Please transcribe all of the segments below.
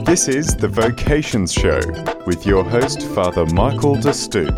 This is The Vocations Show with your host, Father Michael de Stoop.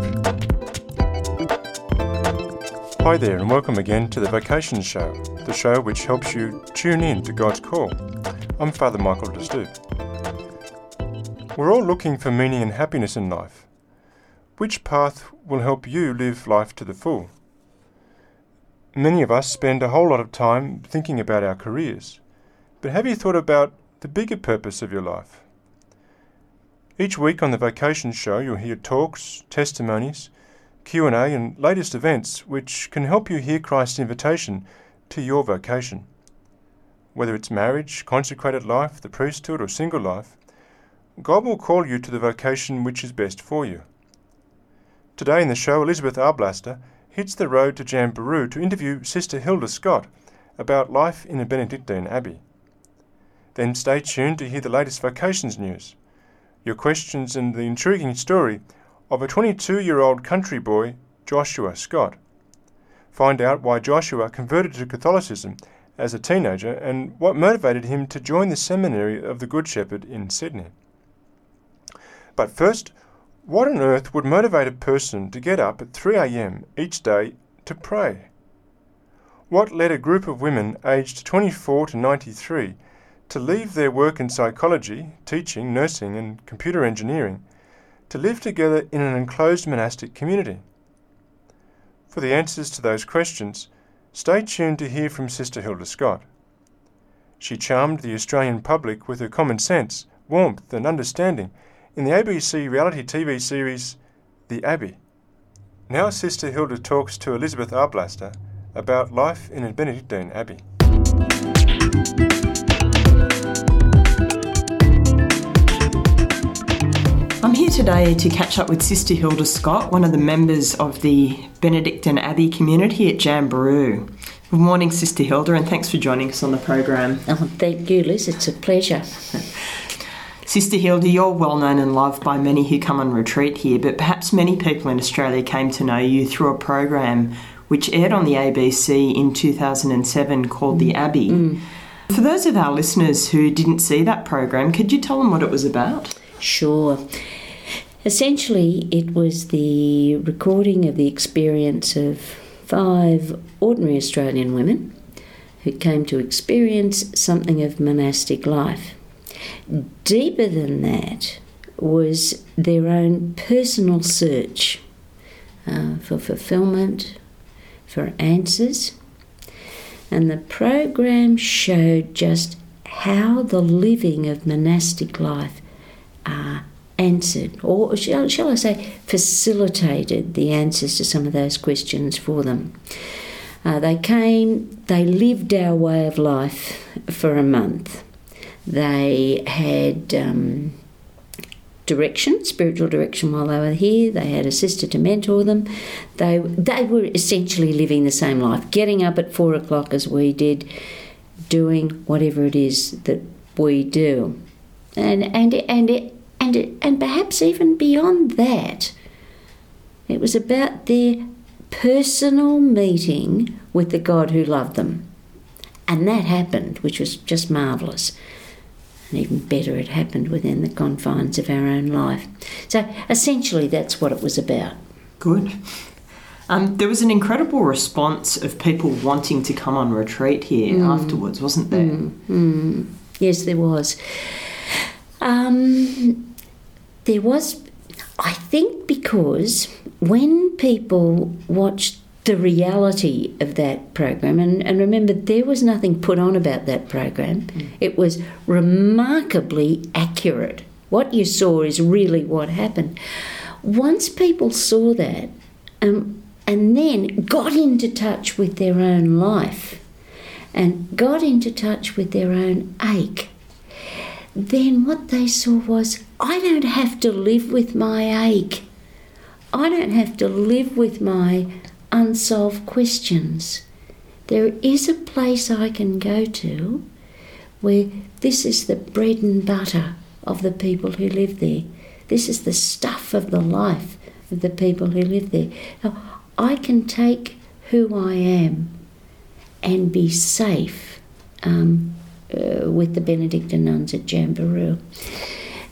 Hi there and welcome again to The Vocations Show, the show which helps you tune in to God's call. I'm Father Michael de Stoop. We're all looking for meaning and happiness in life. Which path will help you live life to the full? Many of us spend a whole lot of time thinking about our careers, but have you thought about the bigger purpose of your life? Each week on The Vocations Show you'll hear talks, testimonies, Q&A and latest events which can help you hear Christ's invitation to your vocation. Whether it's marriage, consecrated life, the priesthood or single life, God will call you to the vocation which is best for you. Today in the show, Elizabeth Arblaster hits the road to Jamberoo to interview Sister Hilda Scott about life in a Benedictine Abbey. Then stay tuned to hear the latest vocations news, your questions and the intriguing story of a 22-year-old country boy, Joshua Scott. Find out why Joshua converted to Catholicism as a teenager and what motivated him to join the seminary of the Good Shepherd in Sydney. But first, what on earth would motivate a person to get up at 3 a.m. each day to pray? What led a group of women aged 24 to 93 to leave their work in psychology, teaching, nursing and computer engineering to live together in an enclosed monastic community? For the answers to those questions, stay tuned to hear from Sister Hilda Scott. She charmed the Australian public with her common sense, warmth and understanding in the ABC reality TV series The Abbey. Now Sister Hilda talks to Elizabeth Arblaster about life in a Benedictine Abbey. I'm here today to catch up with Sister Hilda Scott, one of the members of the Benedictine Abbey community at Jamberoo. Good morning, Sister Hilda, and thanks for joining us on the program. Oh, thank you, Liz. It's a pleasure. Sister Hilda, you're well known and loved by many who come on retreat here, but perhaps many people in Australia came to know you through a program which aired on the ABC in 2007 called The Abbey. For those of our listeners who didn't see that program, could you tell them what it was about? Sure. Essentially, it was the recording of the experience of 5 ordinary Australian women who came to experience something of monastic life. Deeper than that was their own personal search for fulfillment, for answers, and the program showed just how the living of monastic life answered, or shall I say, facilitated the answers to some of those questions for them. They lived our way of life for a month. They had spiritual direction while they were here. They had a sister to mentor them. They were essentially living the same life, getting up at 4 o'clock as we did, doing whatever it is that we do. And perhaps even beyond that, it was about their personal meeting with the God who loved them. And that happened, which was just marvellous. And even better, it happened within the confines of our own life. So essentially that's what it was about. Good. There was an incredible response of people wanting to come on retreat here afterwards, wasn't there? Yes, there was. There was, I think, because when people watched the reality of that program, and remember, there was nothing put on about that program. It was remarkably accurate. What you saw is really what happened. Once people saw that and then got into touch with their own life and got into touch with their own ache, then what they saw was, I don't have to live with my ache. I don't have to live with my unsolved questions. There is a place I can go to where this is the bread and butter of the people who live there. This is the stuff of the life of the people who live there. Now, I can take who I am and be safe with the Benedictine nuns at Jamberoo.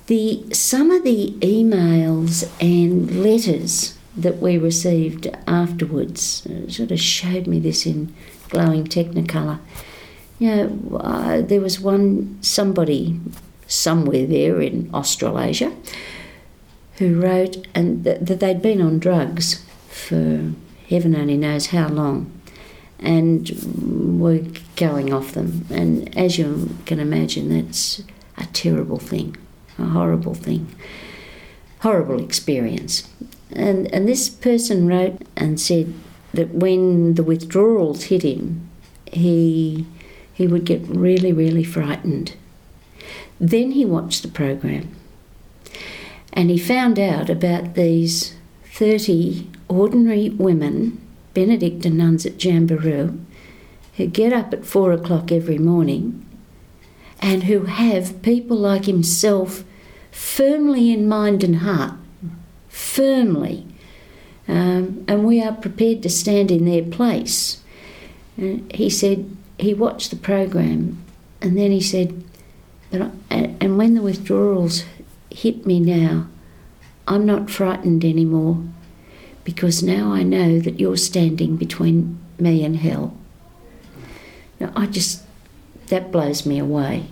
Some of the emails and letters that we received afterwards sort of showed me this in glowing technicolor. There was somebody somewhere there in Australasia who wrote and that they'd been on drugs for heaven only knows how long and were going off them. And as you can imagine, that's a terrible thing, a horrible thing, horrible experience. And this person wrote and said that when the withdrawals hit him, he would get really, really frightened. Then he watched the program and he found out about these 30 ordinary women, Benedictine nuns at Jamberoo, who get up at 4 o'clock every morning and who have people like himself firmly in mind and heart, firmly. And we are prepared to stand in their place. He said he watched the program and then he said, and when the withdrawals hit me now, I'm not frightened anymore because now I know that you're standing between me and hell. Now, that blows me away.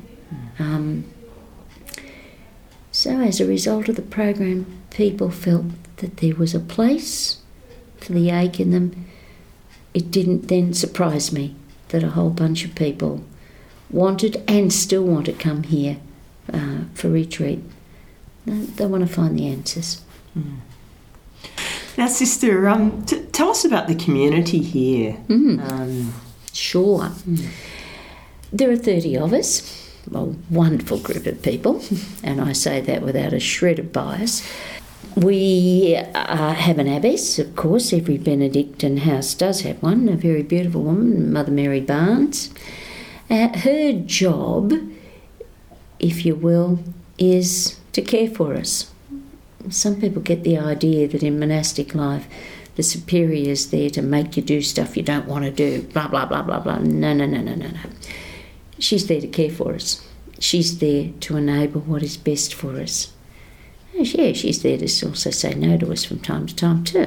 So as a result of the program, people felt that there was a place for the ache in them. It didn't then surprise me that a whole bunch of people wanted and still want to come here for retreat. They want to find the answers. Now, Sister, tell us about the community here. Sure. There are 30 of us, a wonderful group of people, and I say that without a shred of bias. We have an abbess, of course. Every Benedictine house does have one, a very beautiful woman, Mother Mary Barnes. Her job, if you will, is to care for us. Some people get the idea that in monastic life the superior's there to make you do stuff you don't want to do, blah, blah, blah, blah, blah. No. She's there to care for us. She's there to enable what is best for us. Yeah, she's there to also say no to us from time to time too.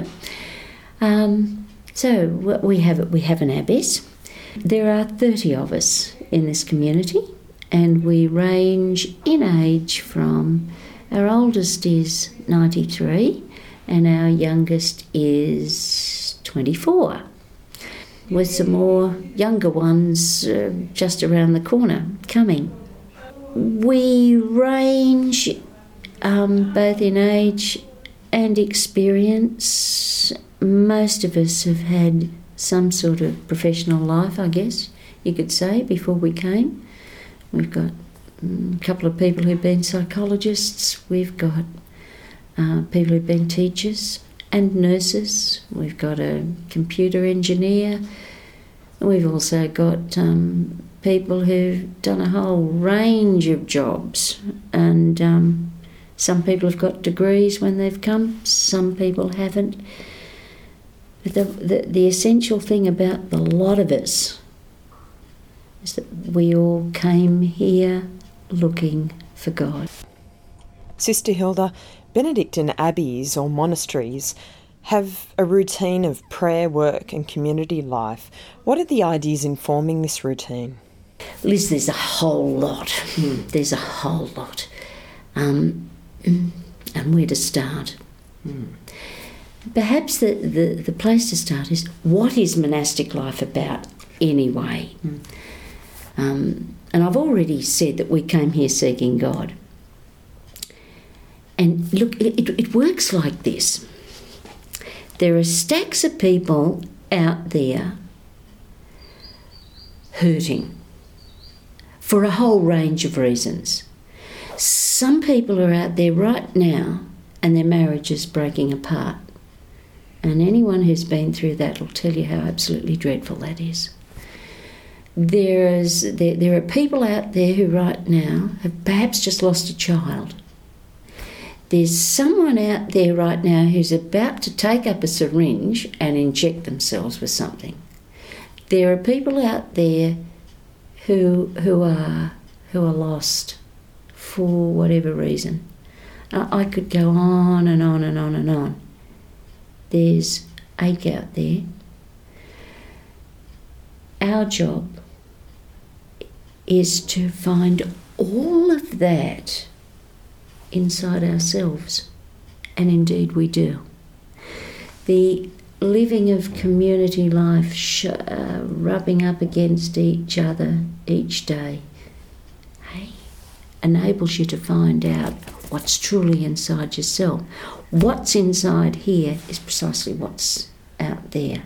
So we have an abbess. There are 30 of us in this community, and we range in age from, our oldest is 93 and our youngest is 24, with some more younger ones just around the corner coming. We range both in age and experience. Most of us have had some sort of professional life, I guess you could say, before we came. We've got a couple of people who've been psychologists. We've got people who've been teachers and nurses. We've got a computer engineer. We've also got people who've done a whole range of jobs, and some people have got degrees when they've come, some people haven't. The essential thing about the lot of us is that we all came here looking for God. Sister Hilda, Benedictine abbeys or monasteries have a routine of prayer, work and community life. What are the ideas informing this routine? Liz, there's a whole lot. There's a whole lot. And where to start? Perhaps the place to start is, what is monastic life about anyway? And I've already said that we came here seeking God. And look, it works like this. There are stacks of people out there hurting for a whole range of reasons. Some people are out there right now and their marriage is breaking apart. And anyone who's been through that will tell you how absolutely dreadful that is. There are people out there who right now have perhaps just lost a child. There's someone out there right now who's about to take up a syringe and inject themselves with something. There are people out there who are lost for whatever reason. I could go on and on and on and on. There's ache out there. Our job is to find all of that inside ourselves, and indeed we do. The living of community life, rubbing up against each other each day, enables you to find out what's truly inside yourself. What's inside here is precisely what's out there.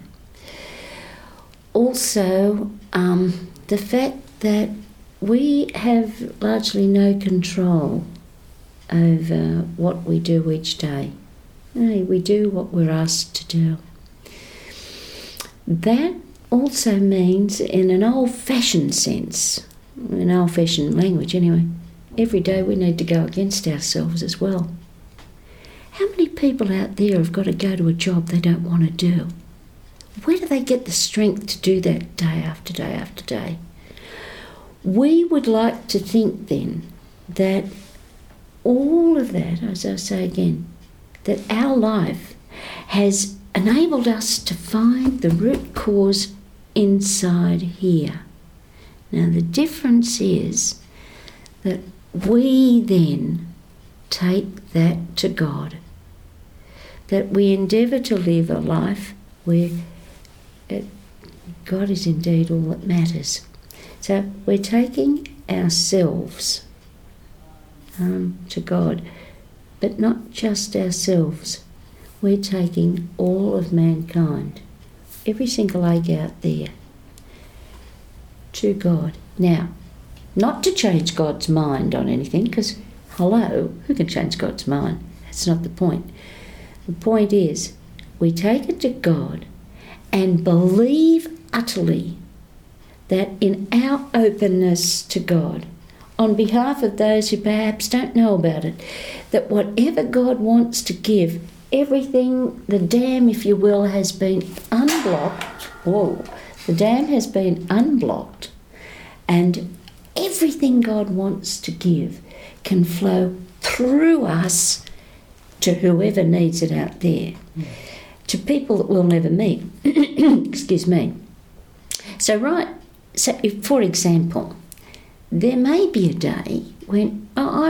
Also, the fact that we have largely no control over what we do each day. We do what we're asked to do. That also means, in an old-fashioned sense, in old-fashioned language anyway, every day we need to go against ourselves as well. How many people out there have got to go to a job they don't want to do? Where do they get the strength to do that day after day after day? We would like to think then that all of that, as I say again, that our life has enabled us to find the root cause inside here. Now the difference is that we then take that to God, that we endeavour to live a life where God is indeed all that matters. So we're taking ourselves to God, but not just ourselves. We're taking all of mankind, every single egg out there, to God. Now, not to change God's mind on anything, because, hello, who can change God's mind? That's not the point. The point is, we take it to God and believe utterly that in our openness to God, on behalf of those who perhaps don't know about it, that whatever God wants to give, everything, the dam, if you will, has been unblocked. Whoa, the dam has been unblocked, and everything God wants to give can flow through us to whoever needs it out there, to people that we'll never meet. Excuse me. So, if, for example, there may be a day when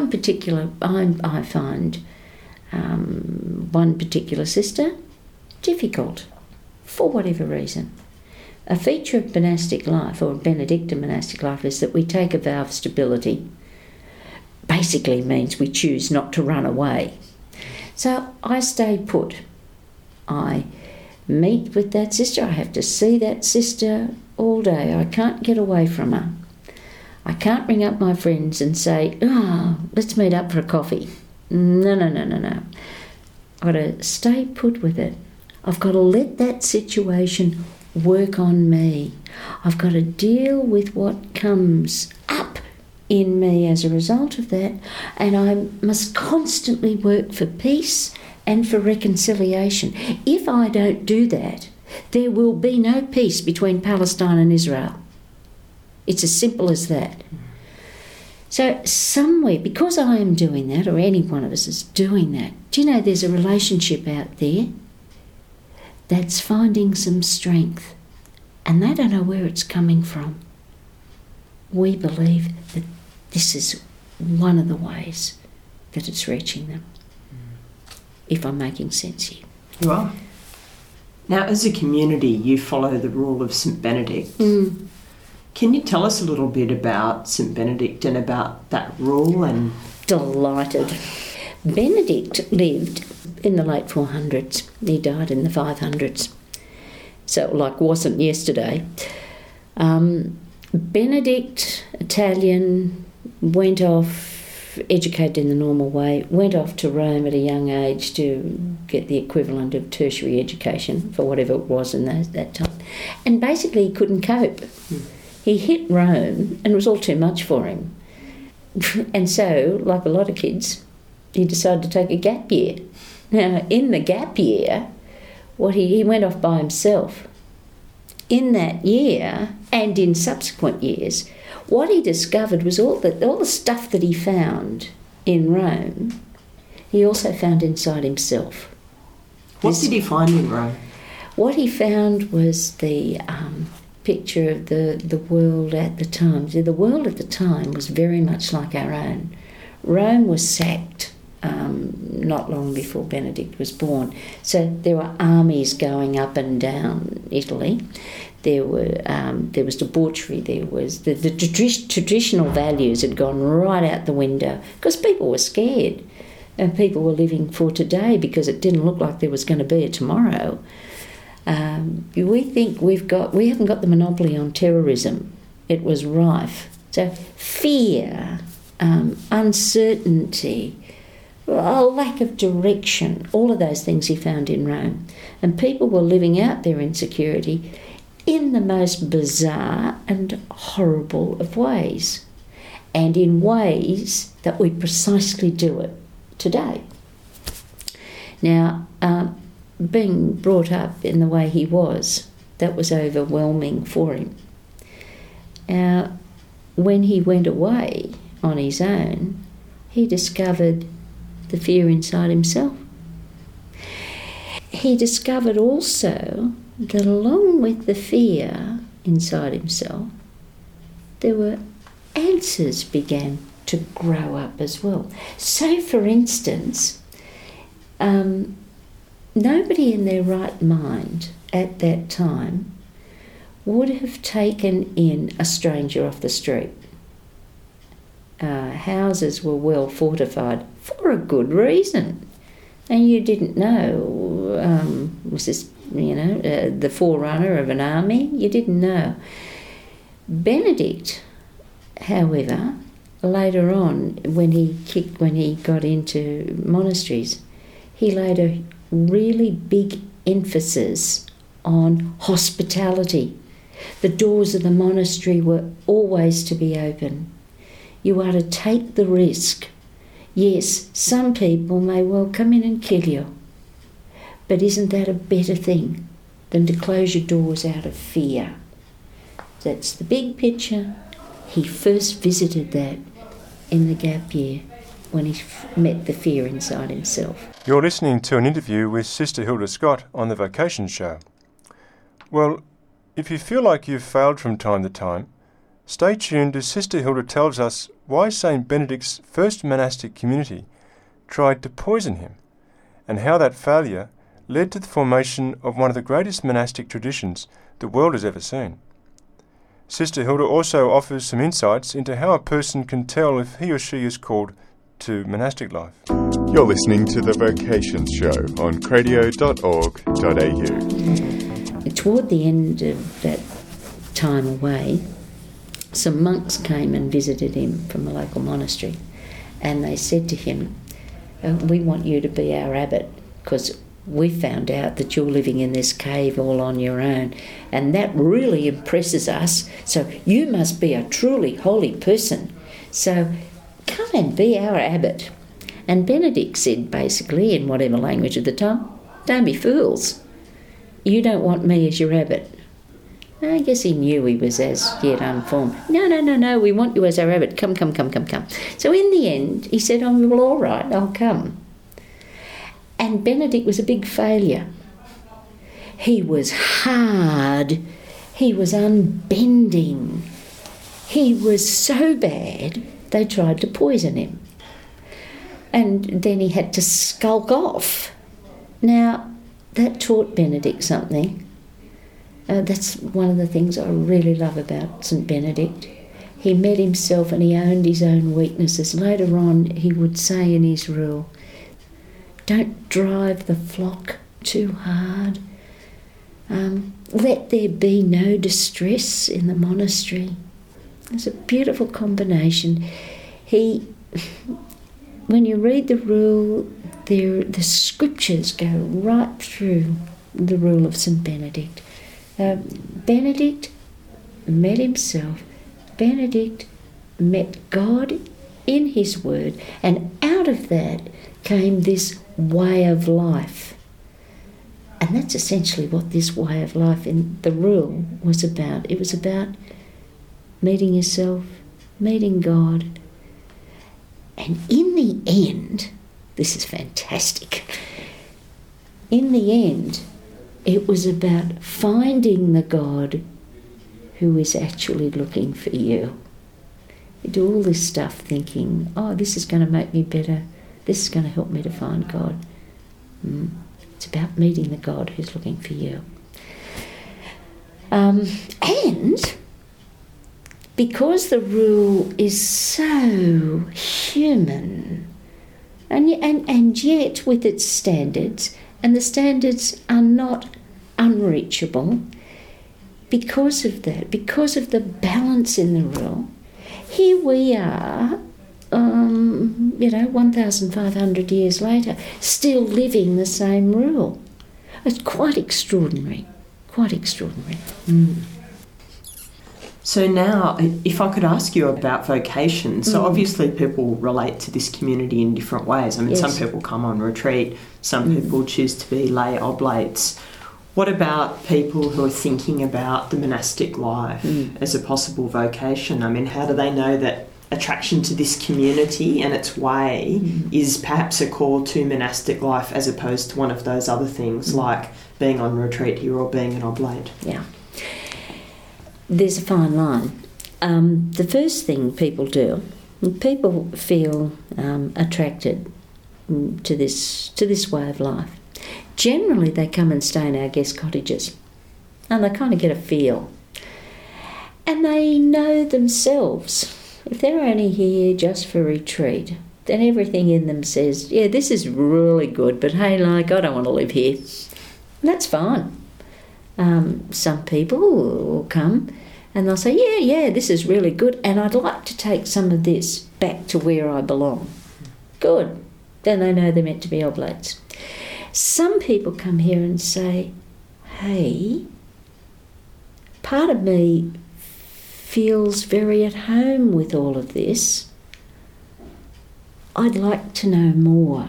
I find one particular sister difficult for whatever reason. A feature of monastic life, or Benedictine monastic life, is that we take a vow of stability. Basically means we choose not to run away. So I stay put. I meet with that sister. I have to see that sister all day. I can't get away from her. I can't ring up my friends and say, let's meet up for a coffee. No. I've got to stay put with it. I've got to let that situation work on me. I've got to deal with what comes up in me as a result of that, and I must constantly work for peace and for reconciliation. If I don't do that, there will be no peace between Palestine and Israel. It's as simple as that. So somewhere, because I am doing that, or any one of us is doing that, do you know there's a relationship out there that's finding some strength, and they don't know where it's coming from. We believe that this is one of the ways that it's reaching them, if I'm making sense here. You are. Now, as a community, you follow the rule of St. Benedict. Can you tell us a little bit about St. Benedict and about that rule? And Delighted. Benedict lived in the late 400s. He died in the 500s. So, wasn't yesterday. Benedict, Italian, went off, educated in the normal way, went off to Rome at a young age to get the equivalent of tertiary education for whatever it was in that time. And basically he couldn't cope. He hit Rome and it was all too much for him. And so, like a lot of kids, he decided to take a gap year. Now, in the gap year, he went off by himself. In that year, and in subsequent years, what he discovered was all the stuff that he found in Rome he also found inside himself. What did he find in Rome? What he found was the picture of the world at the time. So the world at the time was very much like our own. Rome was sacked not long before Benedict was born. So there were armies going up and down Italy. There was debauchery. There was the traditional values had gone right out the window because people were scared, and people were living for today because it didn't look like there was going to be a tomorrow. We think we haven't got the monopoly on terrorism. It was rife. So fear, uncertainty, a lack of direction, all of those things he found in Rome. And people were living out their insecurity in the most bizarre and horrible of ways, and in ways that we precisely do it today. Now, being brought up in the way he was, that was overwhelming for him. Now, when he went away on his own, he discovered the fear inside himself. He discovered also that along with the fear inside himself, there were answers began to grow up as well. So, for instance, nobody in their right mind at that time would have taken in a stranger off the street. Houses were well fortified for a good reason, and you didn't know, was this, the forerunner of an army? You didn't know. Benedict, however, later on, when he got into monasteries, he laid a really big emphasis on hospitality. The doors of the monastery were always to be open. You are to take the risk. Yes, some people may well come in and kill you, but isn't that a better thing than to close your doors out of fear? That's the big picture. He first visited that in the gap year when he met the fear inside himself. You're listening to an interview with Sister Hilda Scott on The Vocation Show. Well, if you feel like you've failed from time to time, stay tuned as Sister Hilda tells us why St. Benedict's first monastic community tried to poison him, and how that failure led to the formation of one of the greatest monastic traditions the world has ever seen. Sister Hilda also offers some insights into how a person can tell if he or she is called to monastic life. You're listening to The Vocation Show on cradio.org.au. Toward the end of that time away, some monks came and visited him from a local monastery, and they said to him, "We want you to be our abbot, because we found out that you're living in this cave all on your own, and that really impresses us, so you must be a truly holy person. So come and be our abbot." And Benedict said, basically, in whatever language at the time, "Don't be fools. You don't want me as your abbot." I guess he knew he was as yet unformed. No, we want you as our abbot. Come. So in the end, he said, "Oh, well, all right, I'll come." And Benedict was a big failure. He was hard. He was unbending. He was so bad, they tried to poison him. And then he had to skulk off. Now, that taught Benedict something. That's one of the things I really love about St. Benedict. He met himself and he owned his own weaknesses. Later on, he would say in his rule, "Don't drive the flock too hard. Let there be no distress in the monastery." It's a beautiful combination. When you read the rule, the scriptures go right through the rule of St. Benedict. Benedict met himself. Benedict met God in his word, and out of that came this way of life. And that's essentially what this way of life in the rule was about. It was about meeting yourself, meeting God. And in the end, this is fantastic. In the end, it was about finding the God who is actually looking for you. You do all this stuff thinking, oh, this is going to make me better, this is going to help me to find God. It's about meeting the God who's looking for you. And because the rule is so human, and yet with its standards, and the standards are not unreachable, because of that, because of the balance in the rule, here we are, 1,500 years later, still living the same rule. It's quite extraordinary, quite extraordinary. So now, if I could ask you about vocation, so obviously people relate to this community in different ways. I mean, some people come on retreat, some people choose to be lay oblates. What about people who are thinking about the monastic life as a possible vocation? I mean, how do they know that attraction to this community and its way is perhaps a call to monastic life as opposed to one of those other things like being on retreat here or being an oblate? Yeah. There's a fine line. The first thing people do, people feel attracted to this way of life. Generally, they come and stay in our guest cottages, and they kind of get a feel. And they know themselves, if they're only here just for retreat, then everything in them says, yeah, this is really good, but hey, I don't want to live here. And that's fine. Some people will come and they'll say, yeah, this is really good, and I'd like to take some of this back to where I belong. Good. Then they know they're meant to be oblates. Some people come here and say, hey, part of me feels very at home with all of this. I'd like to know more.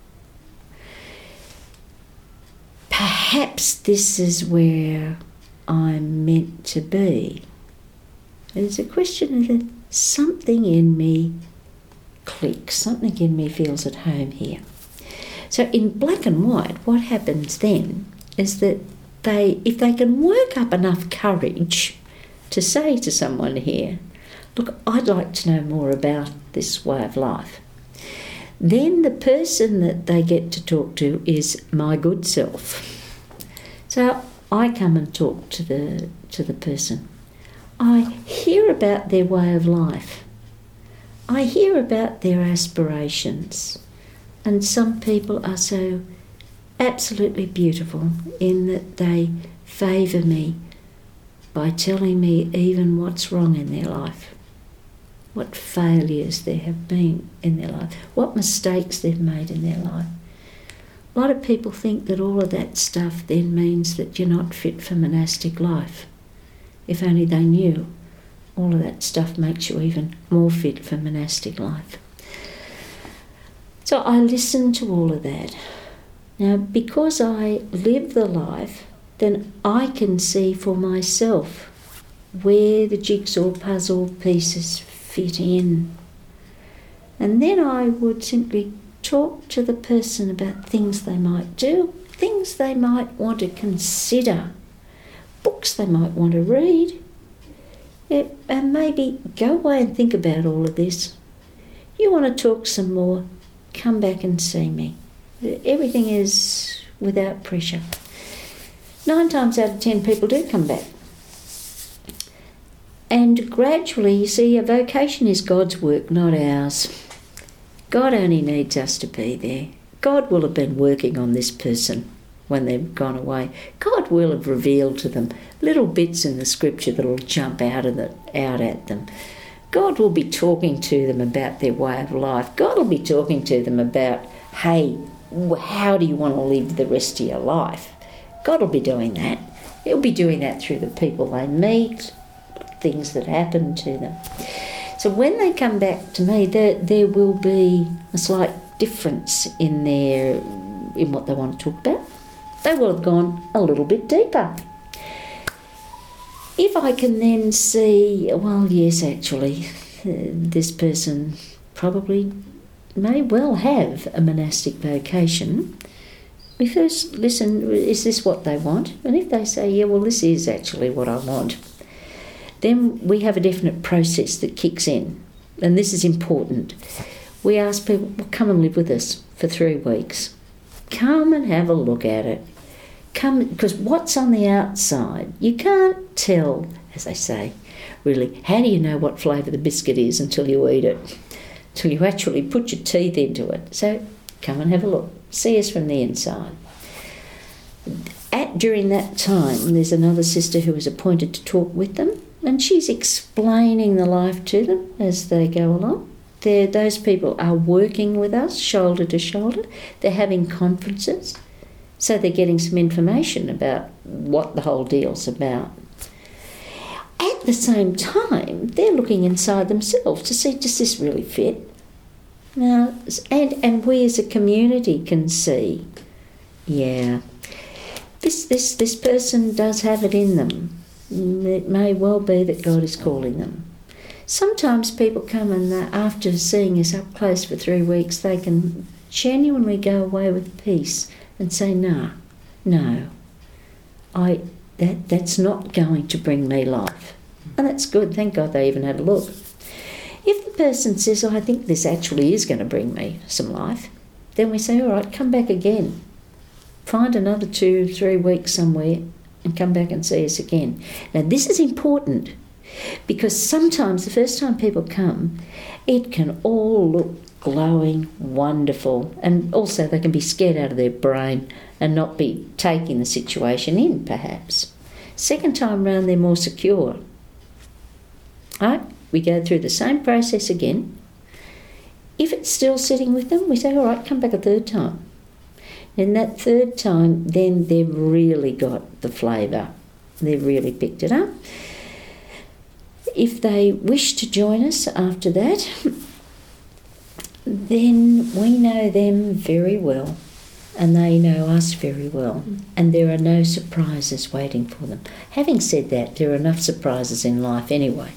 Perhaps this is where I'm meant to be. It's a question of something in me clicks, something in me feels at home here. So in black and white, what happens then is that if they can work up enough courage to say to someone here, look, I'd like to know more about this way of life, then the person that they get to talk to is my good self. So I come and talk to the person. I hear about their way of life. I hear about their aspirations. And some people are so absolutely beautiful in that they favour me by telling me even what's wrong in their life, what failures there have been in their life, what mistakes they've made in their life. A lot of people think that all of that stuff then means that you're not fit for monastic life. If only they knew, all of that stuff makes you even more fit for monastic life. So I listen to all of that. Now, because I live the life, then I can see for myself where the jigsaw puzzle pieces fit in. And then I would simply talk to the person about things they might do, things they might want to consider, books they might want to read, and maybe go away and think about all of this. You want to talk some more, come back and see me. Everything is without pressure. 9 times out of 10 people do come back. And gradually, you see, a vocation is God's work, not ours. God only needs us to be there. God will have been working on this person when they've gone away. God will have revealed to them little bits in the scripture that will jump out at them. God will be talking to them about their way of life. God will be talking to them about, hey, how do you want to live the rest of your life? God will be doing that. He'll be doing that through the people they meet, things that happen to them. So when they come back to me, there will be a slight difference in what they want to talk about. They will have gone a little bit deeper. If I can then see, well, yes, actually, this person probably may well have a monastic vocation, we first listen, is this what they want? And if they say, yeah, well, this is actually what I want, then we have a definite process that kicks in. And this is important. We ask people, well, come and live with us for 3 weeks. Come and have a look at it. Come, because what's on the outside, you can't tell, as they say, really. How do you know what flavour the biscuit is until you eat it? Until you actually put your teeth into it. So come and have a look. See us from the inside. During that time, there's another sister who is appointed to talk with them, and she's explaining the life to them as they go along. Those people are working with us shoulder to shoulder. They're having conferences, so they're getting some information about what the whole deal's about. At the same time, they're looking inside themselves to see, does this really fit? Now, and we as a community can see, yeah, this person does have it in them. It may well be that God is calling them. Sometimes people come and after seeing us up close for 3 weeks, they can genuinely go away with peace and say, no, that's not going to bring me life. And that's good. Thank God they even had a look. If the person says, I think this actually is going to bring me some life, then we say, all right, come back again. Find another 2-3 weeks somewhere and come back and see us again. Now, this is important because sometimes the first time people come, it can all look glowing, wonderful, and also they can be scared out of their brain and not be taking the situation in, perhaps. Second time round, they're more secure. All right, we go through the same process again. If it's still sitting with them, we say, all right, come back a third time. And that third time, then they've really got the flavour. They've really picked it up. If they wish to join us after that, then we know them very well and they know us very well, and there are no surprises waiting for them. Having said that, there are enough surprises in life anyway.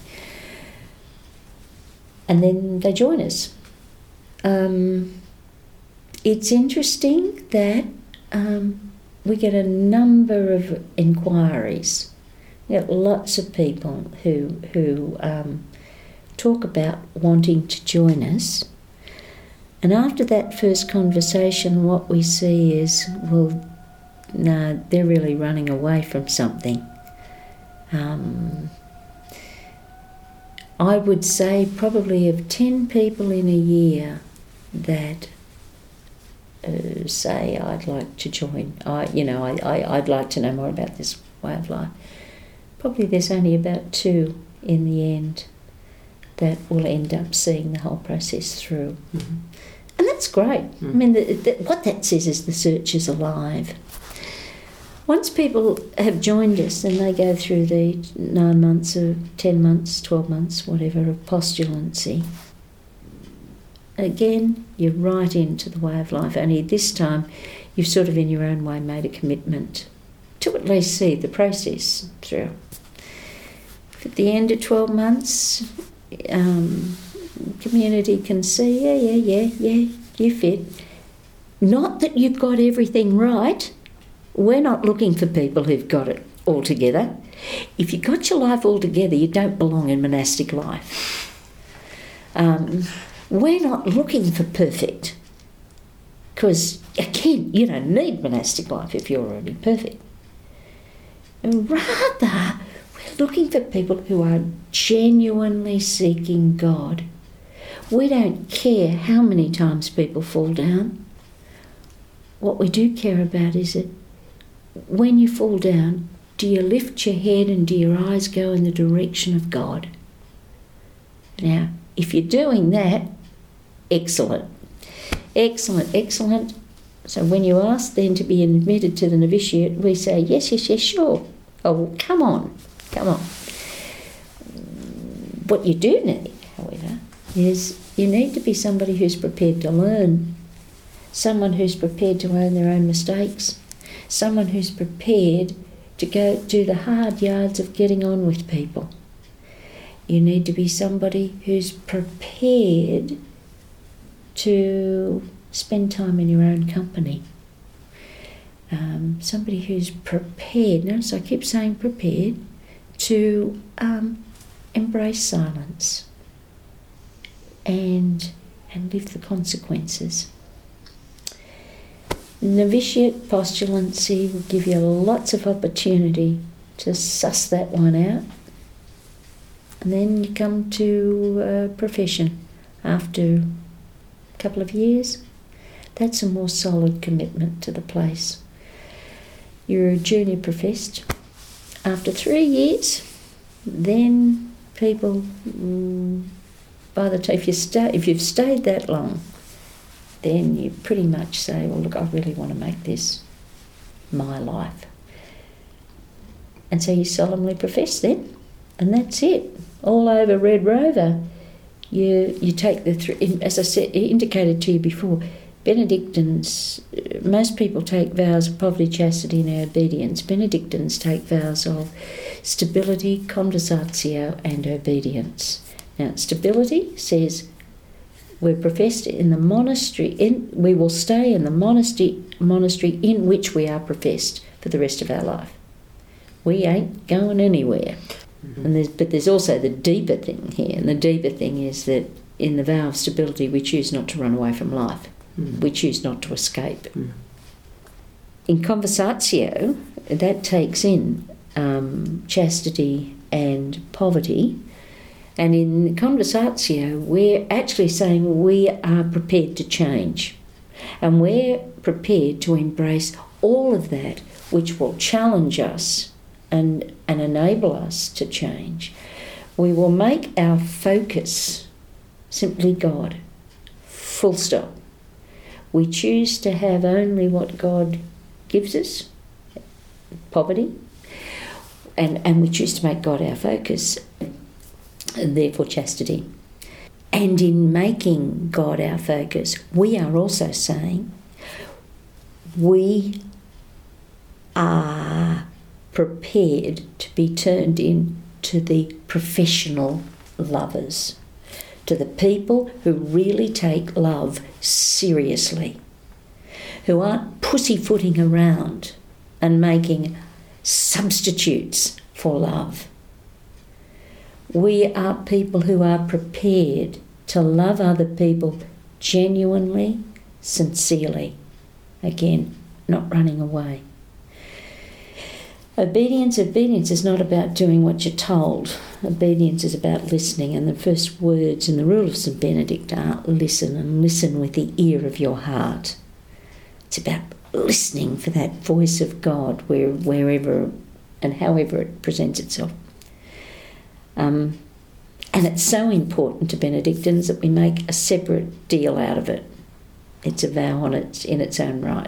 And then they join us. It's interesting that we get a number of inquiries. We get lots of people who talk about wanting to join us. And after that first conversation, what we see is, well, no, they're really running away from something. I would say probably of 10 people in a year that say, I'd like to join, I'd like to know more about this way of life. Probably there's only about 2 in the end that will end up seeing the whole process through. Mm-hmm. And that's great. Mm. I mean, what that says is the search is alive. Once people have joined us and they go through the 9 months or 10 months, 12 months, whatever, of postulancy, again, you're right into the way of life. Only this time you've sort of in your own way made a commitment to at least see the process through. If at the end of 12 months, community can see, yeah, you fit. Not that you've got everything right. We're not looking for people who've got it all together. If you've got your life all together, you don't belong in monastic life. We're not looking for perfect, because, again, you don't need monastic life if you're already perfect. And rather, we're looking for people who are genuinely seeking God. We don't care how many times people fall down. What we do care about is that when you fall down, do you lift your head and do your eyes go in the direction of God? Now, if you're doing that, excellent. So when you ask then to be admitted to the novitiate, we say, yes, sure. Oh, well, come on. What you do need, however, is you need to be somebody who's prepared to learn, someone who's prepared to own their own mistakes, someone who's prepared to go do the hard yards of getting on with people. You need to be somebody who's prepared to spend time in your own company. Somebody who's prepared, notice I keep saying prepared, to embrace silence and live the consequences. Novitiate postulancy will give you lots of opportunity to suss that one out. And then you come to profession after a couple of years. That's a more solid commitment to the place. You're a junior professed. After 3 years, then people, by the time if you've stayed that long, then you pretty much say, well, look, I really want to make this my life. And so you solemnly profess then, and that's it. All over Red Rover, you take as I said, indicated to you before, Benedictines, most people take vows of poverty, chastity and obedience. Benedictines take vows of stability, conversatio and obedience. Now, stability says we're professed in the monastery, we will stay in the monastery in which we are professed for the rest of our life. We ain't going anywhere. Mm-hmm. But there's also the deeper thing here, and the deeper thing is that in the vow of stability we choose not to run away from life. Mm. We choose not to escape. Mm. In conversatio, that takes in chastity and poverty, and in conversatio we're actually saying we are prepared to change, and we're prepared to embrace all of that which will challenge us and enable us to change. We will make our focus simply God, full stop. We choose to have only what God gives us, poverty, and we choose to make God our focus, and therefore chastity. And in making God our focus, we are also saying we are prepared to be turned into the professional lovers, to the people who really take love seriously, who aren't pussyfooting around and making substitutes for love. We are people who are prepared to love other people genuinely, sincerely. Again, not running away. Obedience is not about doing what you're told. Obedience is about listening, and the first words in the rule of St. Benedict are listen, and listen with the ear of your heart. It's about listening for that voice of God wherever and however it presents itself. And it's so important to Benedictines that we make a separate deal out of it. It's a vow in its own right.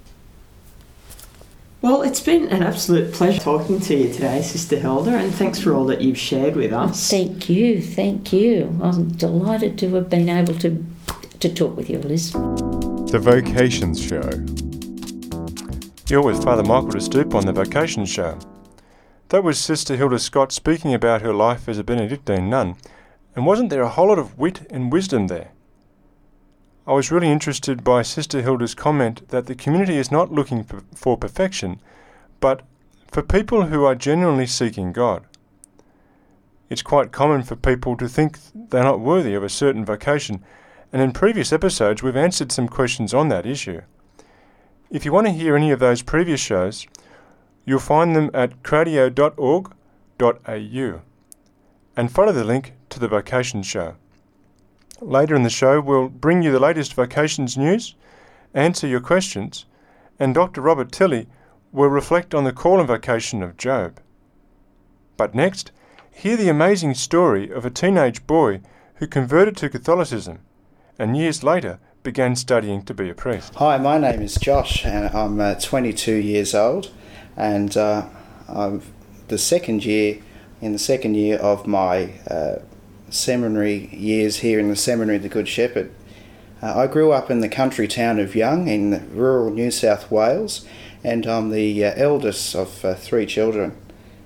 Well, it's been an absolute pleasure talking to you today, Sister Hilda, and thanks for all that you've shared with us. Thank you. I'm delighted to have been able to talk with you, Liz. The Vocations Show. You're with Father Michael de Stoop on The Vocations Show. That was Sister Hilda Scott speaking about her life as a Benedictine nun, and wasn't there a whole lot of wit and wisdom there? I was really interested by Sister Hilda's comment that the community is not looking for perfection, but for people who are genuinely seeking God. It's quite common for people to think they're not worthy of a certain vocation, and in previous episodes we've answered some questions on that issue. If you want to hear any of those previous shows, you'll find them at cradio.org.au and follow the link to the Vocations Show. Later in the show, we'll bring you the latest vocations news, answer your questions, and Dr. Robert Tilley will reflect on the call and vocation of Job. But next, hear the amazing story of a teenage boy who converted to Catholicism and years later began studying to be a priest. Hi, my name is Josh and I'm 22 years old, and I'm in the second year of my seminary years here in the Seminary of the Good Shepherd. I grew up in the country town of Young in rural New South Wales, and I'm the eldest of 3 children.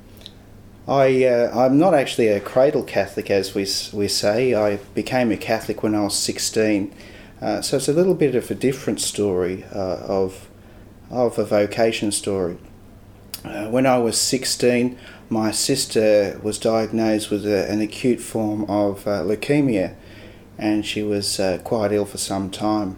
I'm not actually a cradle Catholic, as we say. I became a Catholic when I was 16 So it's a little bit of a different story of a vocation story. When I was 16, my sister was diagnosed with an acute form of leukemia, and she was quite ill for some time.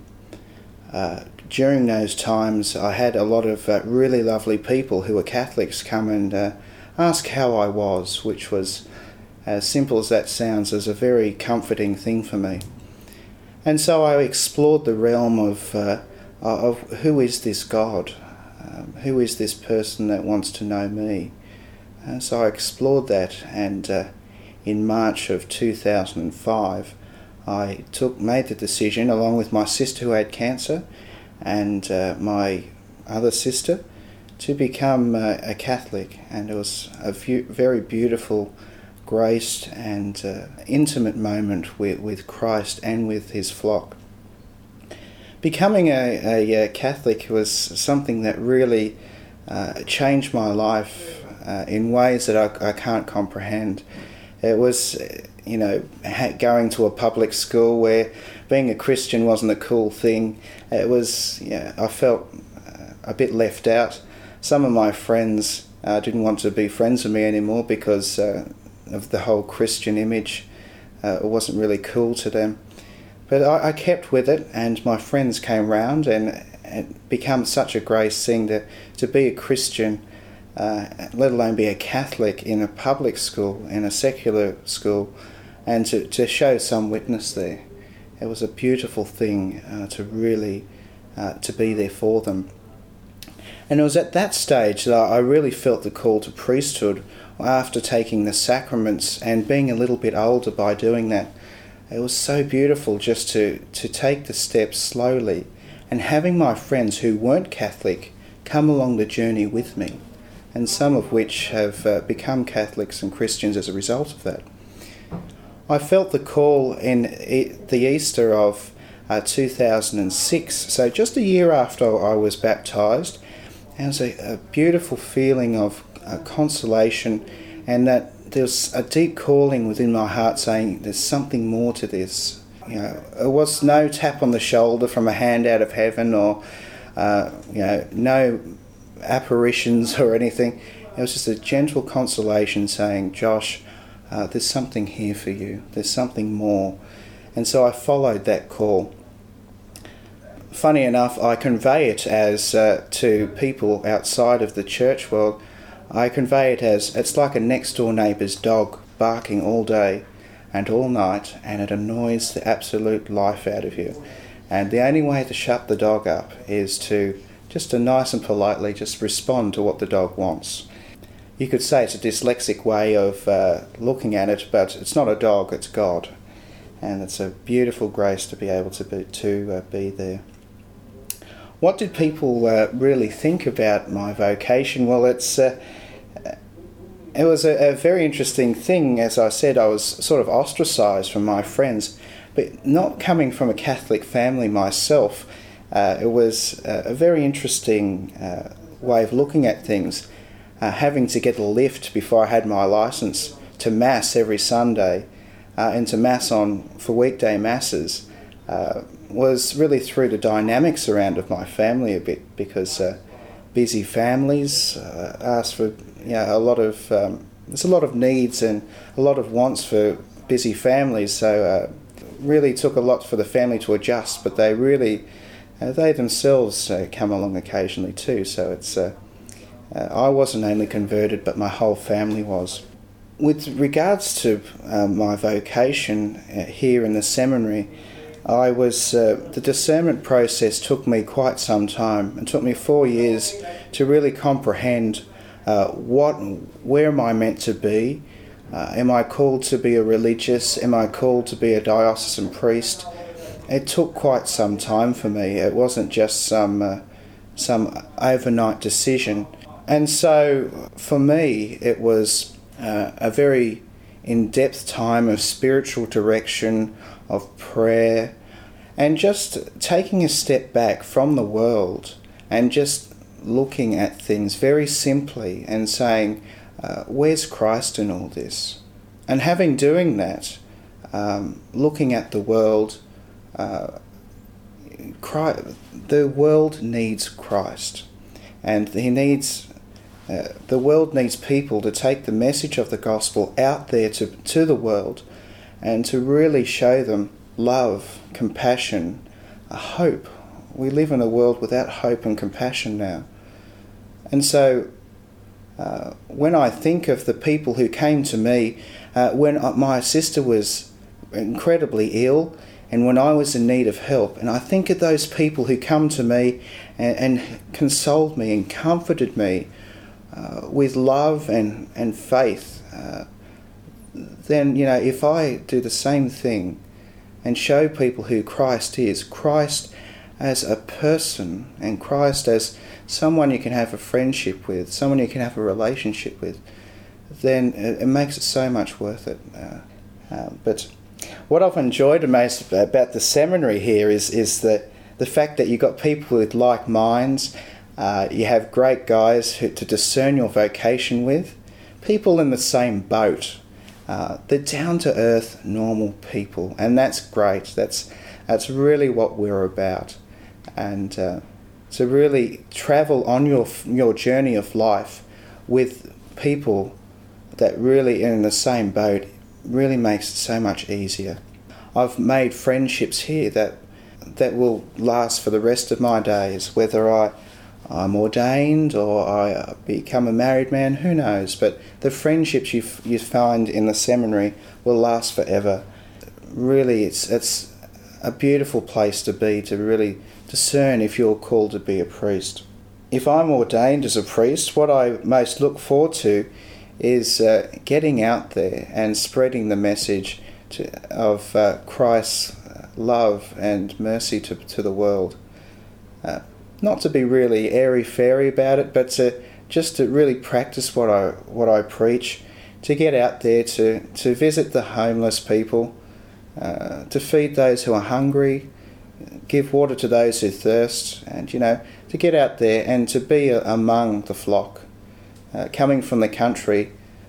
During those times, I had a lot of really lovely people who were Catholics come and ask how I was, which was, as simple as that sounds, is a very comforting thing for me. And so I explored the realm of who is this God? Who is this person that wants to know me? And so I explored that, and in March of 2005, I made the decision, along with my sister who had cancer and my other sister, to become a Catholic. And it was a very beautiful, graced and intimate moment with Christ and with his flock. Becoming a Catholic was something that really changed my life in ways that I can't comprehend. It was, going to a public school where being a Christian wasn't a cool thing. It was, I felt a bit left out. Some of my friends didn't want to be friends with me anymore because of the whole Christian image. It wasn't really cool to them. But I kept with it, and my friends came round, and it became such a grace thing to be a Christian, let alone be a Catholic in a public school, in a secular school, and to show some witness there. It was a beautiful thing to really to be there for them. And it was at that stage that I really felt the call to priesthood after taking the sacraments and being a little bit older by doing that. It was so beautiful just to take the steps slowly and having my friends who weren't Catholic come along the journey with me, and some of which have become Catholics and Christians as a result of that. I felt the call in the Easter of 2006, so just a year after I was baptised, and it was a beautiful feeling of consolation, and that there's a deep calling within my heart saying there's something more to this. It was no tap on the shoulder from a hand out of heaven or no apparitions or anything. It was just a gentle consolation saying, Josh, there's something here for you. There's something more. And so I followed that call. Funny enough, I convey it as to people outside of the church world. I convey it as it's like a next door neighbour's dog barking all day and all night, and it annoys the absolute life out of you. And the only way to shut the dog up is to nice and politely just respond to what the dog wants. You could say it's a dyslexic way of looking at it, but it's not a dog, it's God. And it's a beautiful grace to be able to be there. What did people really think about my vocation? Well, it was a very interesting thing. As I said, I was sort of ostracised from my friends, but not coming from a Catholic family myself, it was a very interesting way of looking at things. Having to get a lift before I had my licence to Mass every Sunday and to Mass for weekday Masses was really through the dynamics around of my family a bit, because busy families ask for a lot of there's a lot of needs and a lot of wants for busy families, so really took a lot for the family to adjust, but they really they themselves come along occasionally too, so it's I wasn't only converted but my whole family was. With regards to my vocation here in the seminary, I was the discernment process took me quite some time. It took me 4 years to really comprehend where am I meant to be? Am I called to be a religious? Am I called to be a diocesan priest? It took quite some time for me. It wasn't just some overnight decision. And so for me, it was a very in-depth time of spiritual direction, of prayer, and just taking a step back from the world and just looking at things very simply and saying, where's Christ in all this? And having doing that, looking at the world the world needs Christ, and the world needs people to take the message of the gospel out there to the world, and to really show them love, compassion, a hope. We live in a world without hope and compassion now. And so when I think of the people who came to me when my sister was incredibly ill and when I was in need of help, and I think of those people who come to me and consoled me and comforted me with love and faith, then, if I do the same thing and show people who Christ is, Christ as a person and Christ as someone you can have a friendship with, someone you can have a relationship with, then it makes it so much worth it. But what I've enjoyed most about the seminary here is the fact that you've got people with like minds. You have great guys to discern your vocation with, people in the same boat. They're down-to-earth, normal people, and that's great. That's really what we're about. And to really travel on your journey of life with people that really are in the same boat really makes it so much easier. I've made friendships here that will last for the rest of my days, whether I'm ordained or I become a married man, who knows, but the friendships you find in the seminary will last forever. Really, it's a beautiful place to be, to really discern if you're called to be a priest. If I'm ordained as a priest, what I most look forward to is getting out there and spreading the message of Christ's love and mercy to the world. Not to be really airy-fairy about it, but just to really practice what I preach, to get out there to visit the homeless people, to feed those who are hungry, give water to those who thirst, and to get out there and to be among the flock. Coming from the country,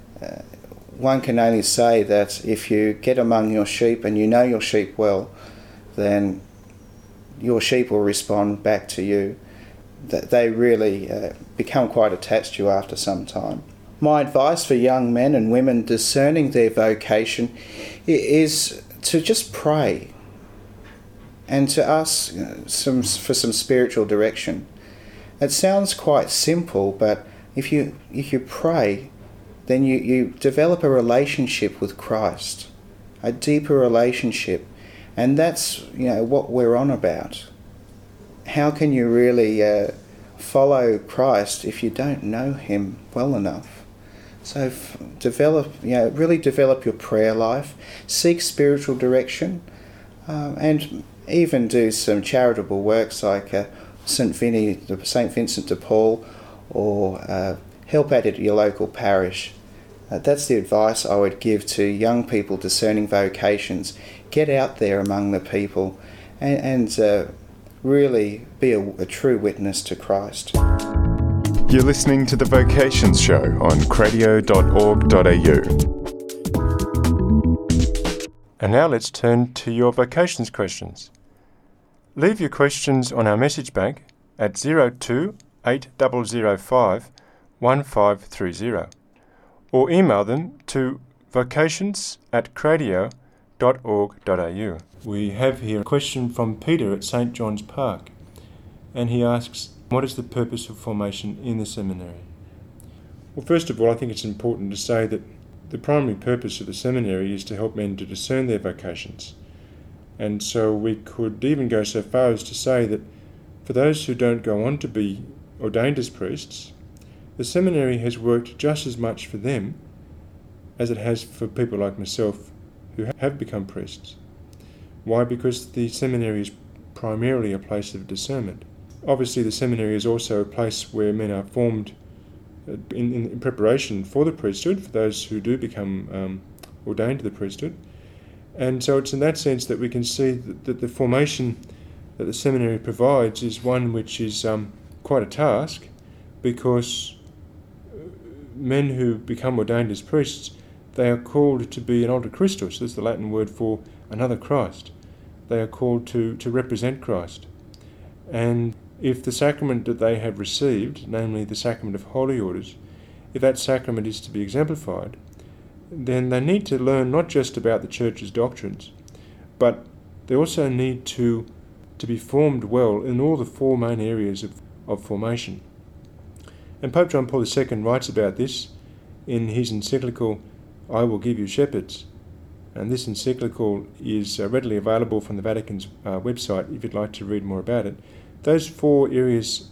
one can only say that if you get among your sheep and you know your sheep well, then your sheep will respond back to you. That they really become quite attached to you after some time. My advice for young men and women discerning their vocation is to just pray and to ask for some spiritual direction. It sounds quite simple, but if you pray, then you develop a relationship with Christ, a deeper relationship, and that's what we're on about. How can you really follow Christ if you don't know him well enough? So really develop your prayer life, seek spiritual direction, and even do some charitable works like St. Vincent de Paul, or help out at your local parish. That's the advice I would give to young people discerning vocations. Get out there among the people and really be a true witness to Christ. You're listening to The Vocations Show on cradio.org.au. And now let's turn to your vocations questions. Leave your questions on our message bank at 02 8005 1530 or email them to vocations@cradio.org.au. We have here a question from Peter at St. John's Park, and he asks, what is the purpose of formation in the seminary? Well, first of all, I think it's important to say that the primary purpose of the seminary is to help men to discern their vocations. And so we could even go so far as to say that for those who don't go on to be ordained as priests, the seminary has worked just as much for them as it has for people like myself who have become priests. Why? Because the seminary is primarily a place of discernment. Obviously, the seminary is also a place where men are formed in preparation for the priesthood, for those who do become ordained to the priesthood. And so it's in that sense that we can see that the formation that the seminary provides is one which is quite a task, because men who become ordained as priests, they are called to be an alter Christus. That's the Latin word for another Christ. They are called to represent Christ. And if the sacrament that they have received, namely the sacrament of holy orders, if that sacrament is to be exemplified, then they need to learn not just about the Church's doctrines, but they also need to be formed well in all the four main areas of formation. And Pope John Paul II writes about this in his encyclical, I Will Give You Shepherds. And this encyclical is readily available from the Vatican's website if you'd like to read more about it. Those four areas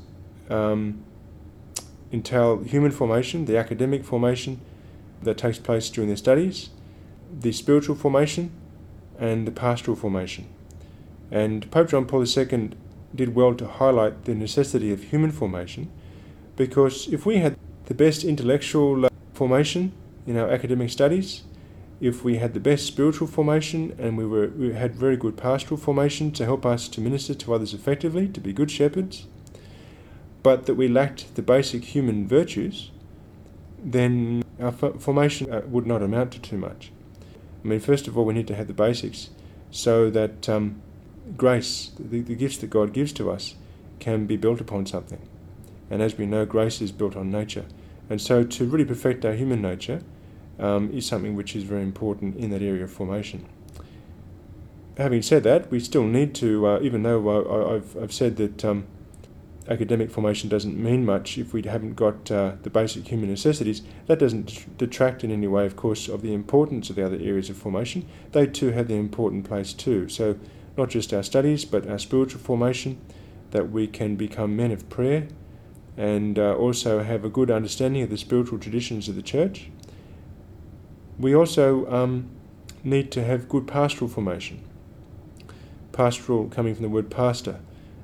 entail human formation, the academic formation that takes place during their studies, the spiritual formation, and the pastoral formation. And Pope John Paul II did well to highlight the necessity of human formation, because if we had the best intellectual formation in our academic studies, if we had the best spiritual formation and we had very good pastoral formation to help us to minister to others effectively, to be good shepherds, but that we lacked the basic human virtues, then our formation would not amount to too much. I mean, first of all, we need to have the basics so that grace, the gifts that God gives to us, can be built upon something. And as we know, grace is built on nature. And so to really perfect our human nature is something which is very important in that area of formation. Having said that, we still need to, even though I've said that academic formation doesn't mean much if we haven't got the basic human necessities, that doesn't detract in any way, of course, of the importance of the other areas of formation. They too have their important place too. So not just our studies, but our spiritual formation, that we can become men of prayer and also have a good understanding of the spiritual traditions of the Church. We also need to have good pastoral formation. Pastoral coming from the word pastor.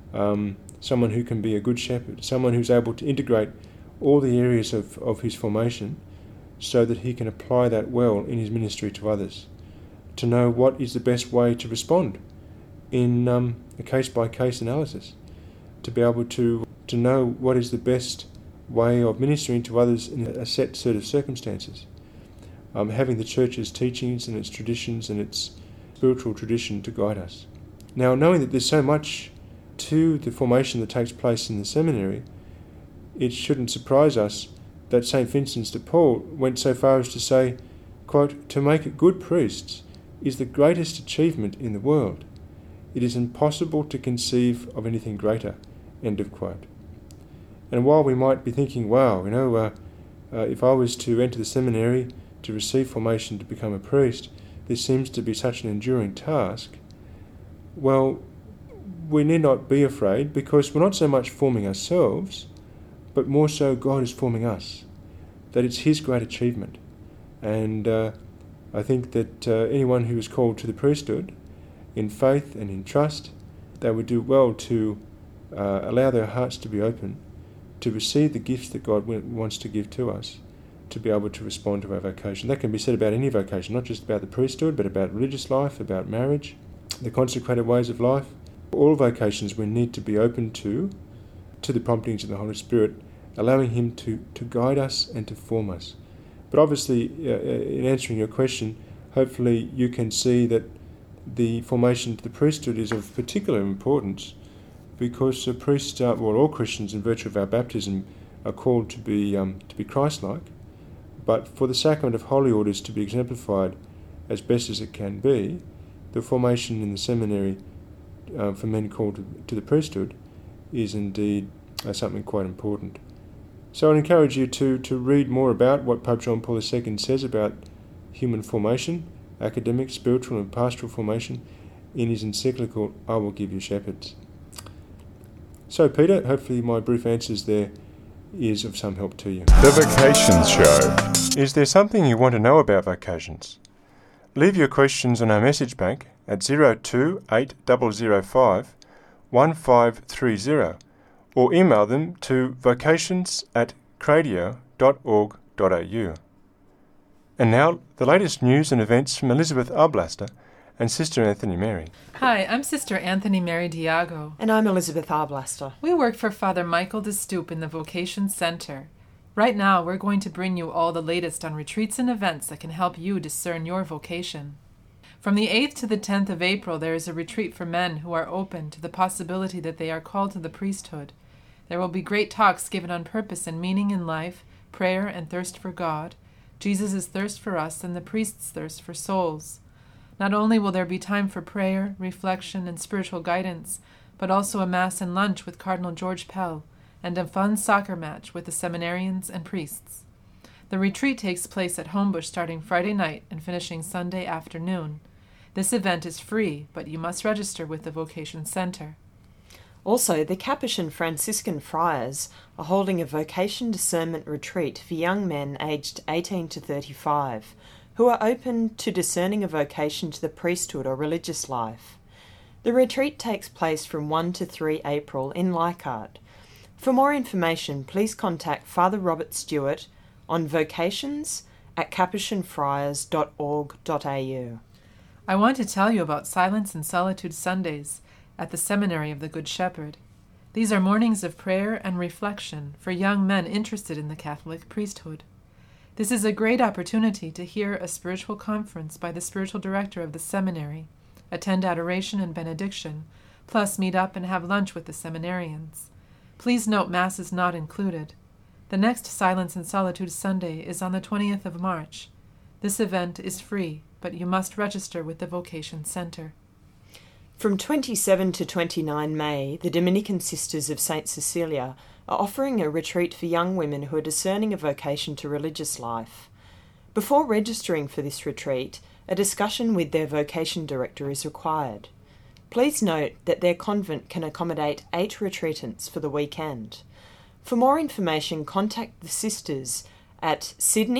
Someone who can be a good shepherd, someone who's able to integrate all the areas of his formation so that he can apply that well in his ministry to others, to know what is the best way to respond in a case-by-case analysis, to be able to know what is the best way of ministering to others in a set of circumstances. Having the Church's teachings and its traditions and its spiritual tradition to guide us. Now, knowing that there's so much to the formation that takes place in the seminary, it shouldn't surprise us that St. Vincent de Paul went so far as to say, quote, "To make good priests is the greatest achievement in the world. It is impossible to conceive of anything greater," end of quote. And while we might be thinking, wow, if I was to enter the seminary to receive formation to become a priest, this seems to be such an enduring task, well, we need not be afraid, because we're not so much forming ourselves, but more so God is forming us, that it's His great achievement. And I think that anyone who is called to the priesthood in faith and in trust, they would do well to allow their hearts to be open, to receive the gifts that God wants to give to us, to be able to respond to our vocation. That can be said about any vocation, not just about the priesthood, but about religious life, about marriage, the consecrated ways of life. All vocations we need to be open to the promptings of the Holy Spirit, allowing Him to guide us and to form us. But obviously, in answering your question, hopefully you can see that the formation to the priesthood is of particular importance, because a priest, all Christians in virtue of our baptism, are called to be Christ-like. But for the sacrament of holy orders to be exemplified as best as it can be, the formation in the seminary for men called to the priesthood is indeed something quite important. So I'd encourage you to read more about what Pope John Paul II says about human formation, academic, spiritual and pastoral formation, in his encyclical, I Will Give You Shepherds. So Peter, hopefully my brief answers there is of some help to you. The Vocations Show. Is there something you want to know about vocations? Leave your questions on our message bank at 02805 1530 or email them to vocations@cradio.org.au. And now, the latest news and events from Elizabeth Arblaster and Sister Anthony Mary. Hi, I'm Sister Anthony Mary Diago. And I'm Elizabeth Arblaster. We work for Father Michael de Stoop in the Vocation Center. Right now, we're going to bring you all the latest on retreats and events that can help you discern your vocation. From the 8th to the 10th of April, there is a retreat for men who are open to the possibility that they are called to the priesthood. There will be great talks given on purpose and meaning in life, prayer and thirst for God, Jesus' thirst for us, and the priest's thirst for souls. Not only will there be time for prayer, reflection, and spiritual guidance, but also a Mass and lunch with Cardinal George Pell, and a fun soccer match with the seminarians and priests. The retreat takes place at Homebush starting Friday night and finishing Sunday afternoon. This event is free, but you must register with the Vocation Center. Also, the Capuchin Franciscan Friars are holding a vocation discernment retreat for young men aged 18 to 35 who are open to discerning a vocation to the priesthood or religious life. The retreat takes place from 1 to 3 April in Leichhardt. For more information, please contact Father Robert Stewart on vocations@capuchinfriars.org.au. I want to tell you about Silence and Solitude Sundays at the Seminary of the Good Shepherd. These are mornings of prayer and reflection for young men interested in the Catholic priesthood. This is a great opportunity to hear a spiritual conference by the spiritual director of the seminary, attend adoration and benediction, plus meet up and have lunch with the seminarians. Please note Mass is not included. The next Silence and Solitude Sunday is on the 20th of March. This event is free, but you must register with the Vocation Center. From 27 to 29 May, the Dominican Sisters of St. Cecilia are offering a retreat for young women who are discerning a vocation to religious life. Before registering for this retreat, a discussion with their vocation director is required. Please note that their convent can accommodate 8 retreatants for the weekend. For more information, contact the sisters at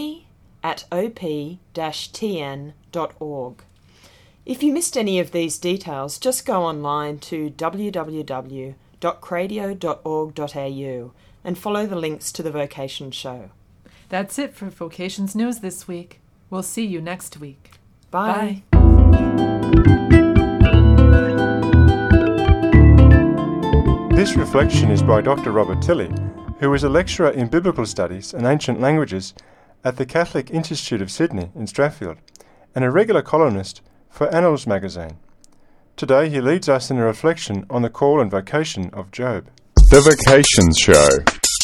sydney@op-tn.org. If you missed any of these details, just go online to www.cradio.org.au and follow the links to the Vocation Show. That's it for Vocations News this week. We'll see you next week. Bye. This reflection is by Dr. Robert Tilley, who is a lecturer in Biblical Studies and Ancient Languages at the Catholic Institute of Sydney in Strathfield, and a regular columnist for Annals magazine. Today he leads us in a reflection on the call and vocation of Job. The Vocations Show.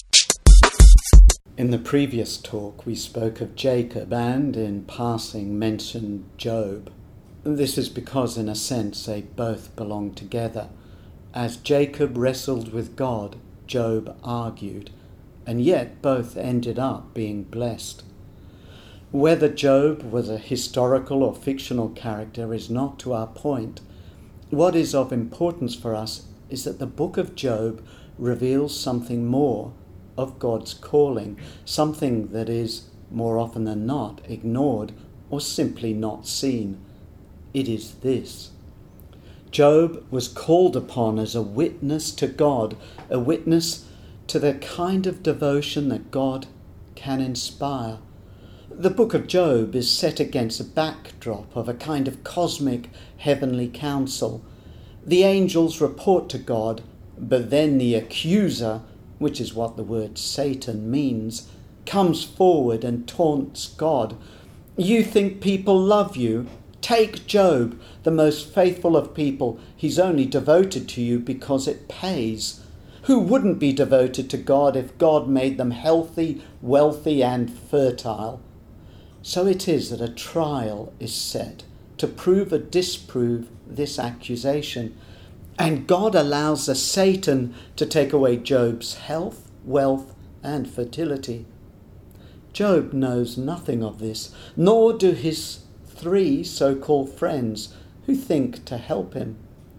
In the previous talk we spoke of Jacob and, in passing, mentioned Job. This is because, in a sense, they both belong together. As Jacob wrestled with God, Job argued, and yet both ended up being blessed. Whether Job was a historical or fictional character is not to our point. What is of importance for us is that the book of Job reveals something more of God's calling, something that is, more often than not, ignored or simply not seen. It is this. Job was called upon as a witness to God, a witness to the kind of devotion that God can inspire. The book of Job is set against a backdrop of a kind of cosmic heavenly council. The angels report to God, but then the accuser, which is what the word Satan means, comes forward and taunts God. You think people love you? Take Job, the most faithful of people. He's only devoted to you because it pays. Who wouldn't be devoted to God if God made them healthy, wealthy, and fertile? So it is that a trial is set to prove or disprove this accusation. And God allows the Satan to take away Job's health, wealth, and fertility. Job knows nothing of this, nor do his 3 so-called friends who think to help him.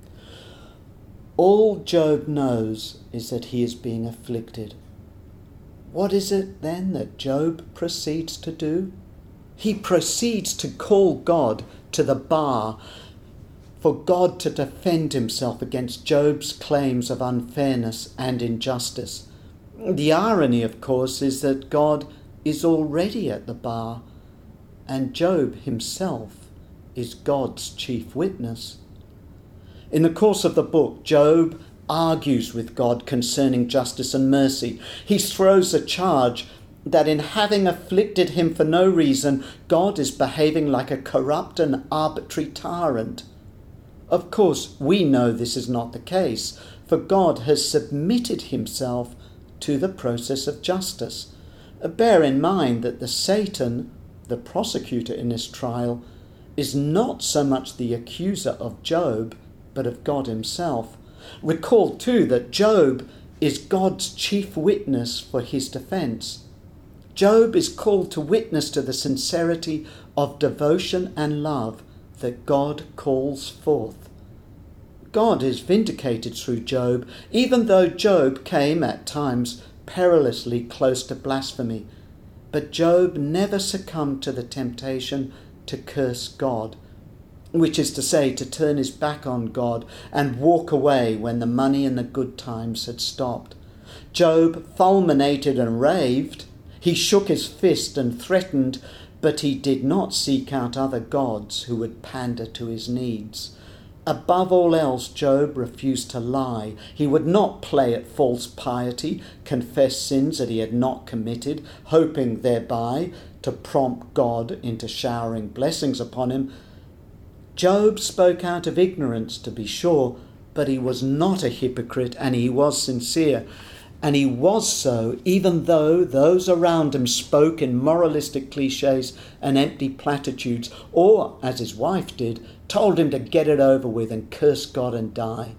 All Job knows is that he is being afflicted. What is it then that Job proceeds to do? He proceeds to call God to the bar for God to defend himself against Job's claims of unfairness and injustice. The irony, of course, is that God is already at the bar, and Job himself is God's chief witness. In the course of the book, Job argues with God concerning justice and mercy. He throws a charge that in having afflicted him for no reason, God is behaving like a corrupt and arbitrary tyrant. Of course, we know this is not the case, for God has submitted himself to the process of justice. Bear in mind that Satan, the prosecutor in this trial, is not so much the accuser of Job, but of God himself. Recall too that Job is God's chief witness for his defence. Job is called to witness to the sincerity of devotion and love that God calls forth. God is vindicated through Job, even though Job came at times perilously close to blasphemy. But Job never succumbed to the temptation to curse God, which is to say, to turn his back on God and walk away when the money and the good times had stopped. Job fulminated and raved. He shook his fist and threatened, but he did not seek out other gods who would pander to his needs. Above all else, Job refused to lie. He would not play at false piety, confess sins that he had not committed, hoping thereby to prompt God into showering blessings upon him. Job spoke out of ignorance, to be sure, but he was not a hypocrite, and he was sincere. And he was so, even though those around him spoke in moralistic cliches and empty platitudes, or, as his wife did, told him to get it over with and curse God and die.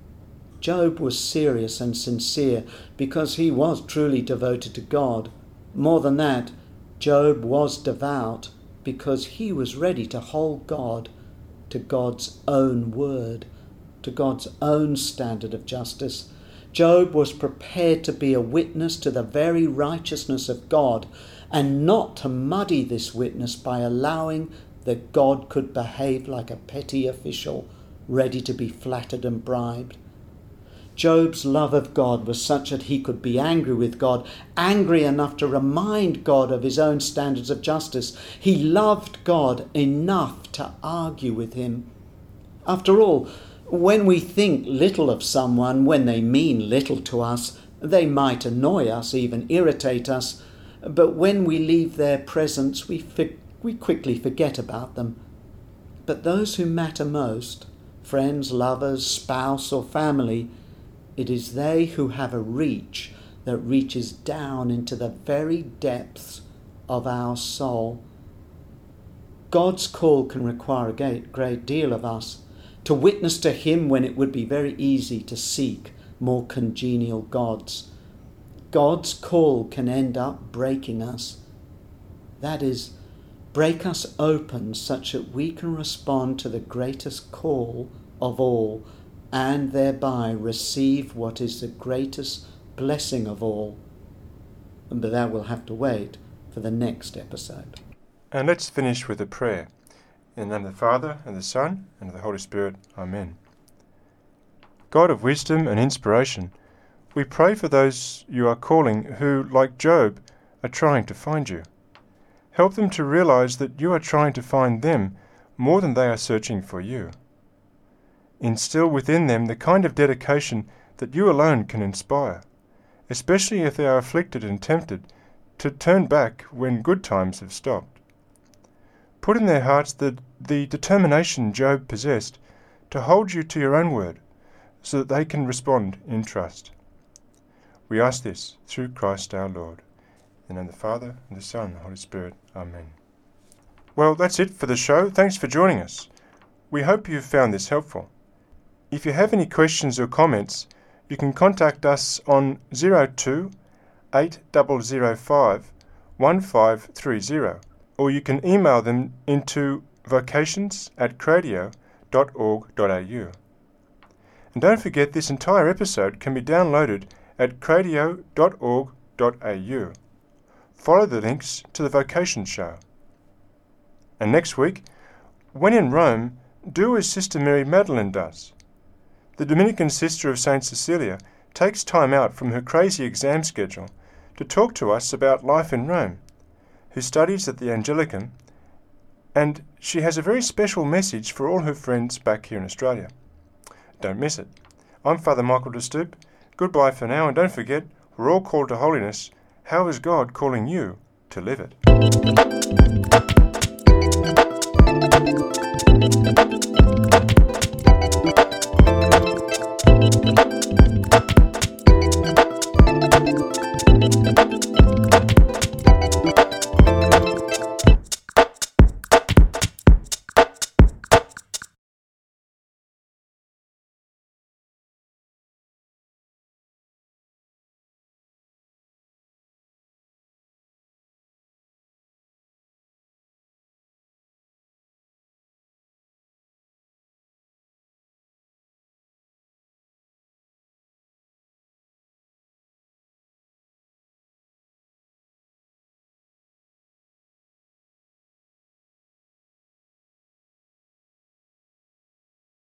Job was serious and sincere because he was truly devoted to God. More than that, Job was devout because he was ready to hold God to God's own word, to God's own standard of justice. Job was prepared to be a witness to the very righteousness of God and not to muddy this witness by allowing that God could behave like a petty official ready to be flattered and bribed. Job's love of God was such that he could be angry with God, angry enough to remind God of his own standards of justice. He loved God enough to argue with him. After all, when we think little of someone, when they mean little to us, they might annoy us, even irritate us, but when we leave their presence, we quickly forget about them. But those who matter most, friends, lovers, spouse or family, it is they who have a reach that reaches down into the very depths of our soul. God's call can require a great deal of us, to witness to him when it would be very easy to seek more congenial gods. God's call can end up breaking us. That is, break us open such that we can respond to the greatest call of all and thereby receive what is the greatest blessing of all. But that will have to wait for the next episode. And let's finish with a prayer. In the name of the Father, and the Son, and of the Holy Spirit. Amen. God of wisdom and inspiration, we pray for those you are calling who, like Job, are trying to find you. Help them to realize that you are trying to find them more than they are searching for you. Instill within them the kind of dedication that you alone can inspire, especially if they are afflicted and tempted to turn back when good times have stopped. Put in their hearts the determination Job possessed to hold you to your own word, so that they can respond in trust. We ask this through Christ our Lord. In the name of the Father, and the Son, and the Holy Spirit. Amen. Well, that's it for the show. Thanks for joining us. We hope you've found this helpful. If you have any questions or comments, you can contact us on 02 8005 1530, or you can email them into vocations@cradio.org.au. And don't forget, this entire episode can be downloaded at cradio.org.au. Follow the links to the Vocation Show. And next week, when in Rome, do as Sister Mary Magdalene does. The Dominican sister of St. Cecilia takes time out from her crazy exam schedule to talk to us about life in Rome, who studies at the Angelicum, and she has a very special message for all her friends back here in Australia. Don't miss it. I'm Father Michael de Stoop. Goodbye for now, and don't forget, we're all called to holiness, How is God calling you to live it?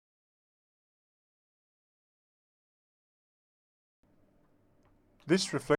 This reflects